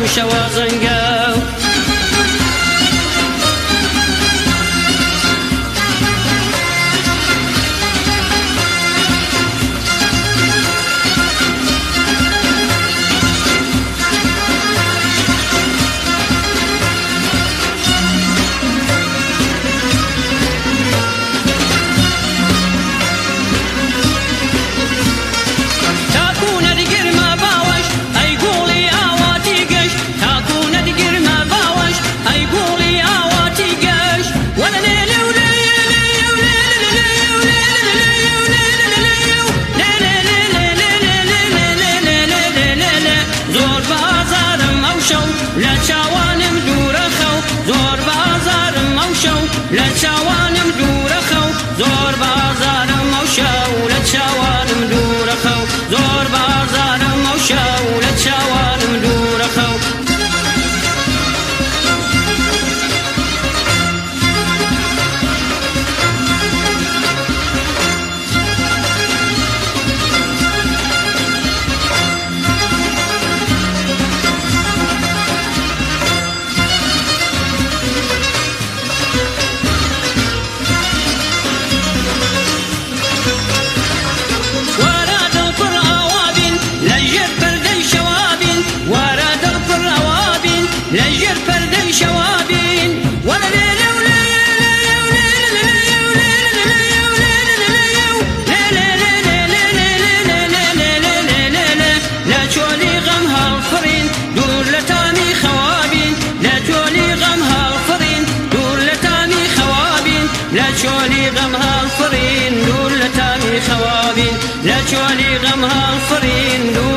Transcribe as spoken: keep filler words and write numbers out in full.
شەوە زەنگە لە چاوانم دوورە خەو زۆر بازارم ئەو شەو لە چاوانم دوورە خەو زۆر بازارم ئەو شەو لە چاوانم دوورە خەو لەژێر پەردەی شەوابین وەرە لێلێ و لە چۆلی غەم هەڵفڕین دوور لە تامی خەوابین لە چۆلی غەم هەڵفڕین دوور لە تامی خەوابین لە چۆلی غەم هەڵفڕین دوور لە تامی خەوابین لە چۆلی غەم هەڵفڕین